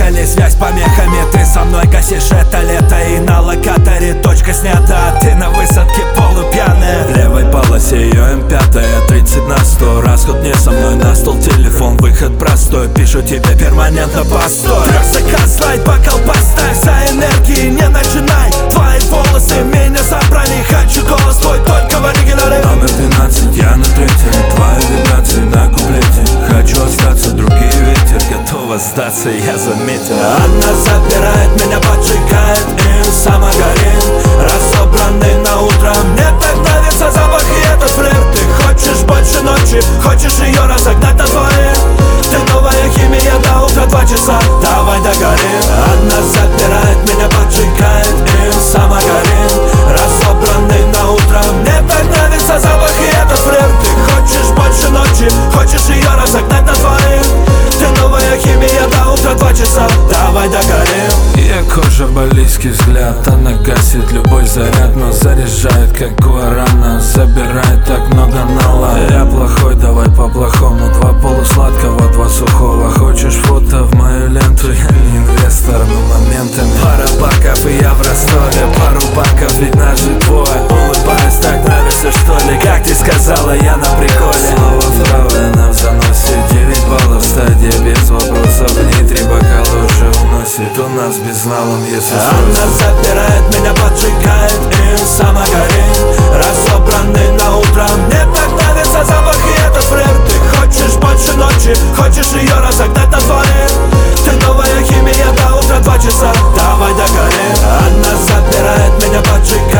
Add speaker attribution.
Speaker 1: Или связь помехами, ты со мной гасишь это лето. И на локаторе точка снята, а ты на высадке полупьяная. В левой полосе ее М5, 30 на 100. Расход не со мной, на стол телефон, выход простой. Пишу тебе перманентно постой. Заказ лайт, бокал поставь, за энергии не начинай. Твои волосы меня забрали, хочу голос твой только в оригинале. Номер 12, я на третьем, твои вибрации на куплете. Хочу остаться, другие ветер, готова сдаться, я заметил. Она забирает меня, поджигает, и сама горит. Разобранный на утро, мне так нравится запах и этот флирт. Ты хочешь больше ночи, хочешь ее разогнать на двоих. Ты новая химия до утра 2 часа, давай догорим. Она забирает меня, поджигает, и сама горит. Разобранный на утро, мне так нравится запах и этот флирт. Ты хочешь больше ночи, хочешь ее разогнать на двоих. Ты новая химия до утра 2 часа, давай догорим. Ее кожа, баллистский взгляд, она гасит любой заряд, но заряжает как гуарана. Забирает так много нала. Я плохой, давай по-плохому. 2 полусладкого, 2 сухого. Хочешь фото в мою ленту? Я не инвестор, но моментами. Пара баков и я в Ростове. Пару баков, ведь нас же двое. Улыбаюсь, так нравится что ли? Как ты сказала, я на приколе. Снова вправо, она в заносе. 9 баллов, стадия без вопросов. В ней 3 бокала уже уносит. У нас безналом, если она забирает меня, поджигает, и сама горит. Разобранный на утро, мне так нравится запах и этот флирт. Ты хочешь больше ночи, хочешь ее разогнать на двоих. Ты новая химия до утра 2 часа, давай догорим. Она забирает меня, поджигает.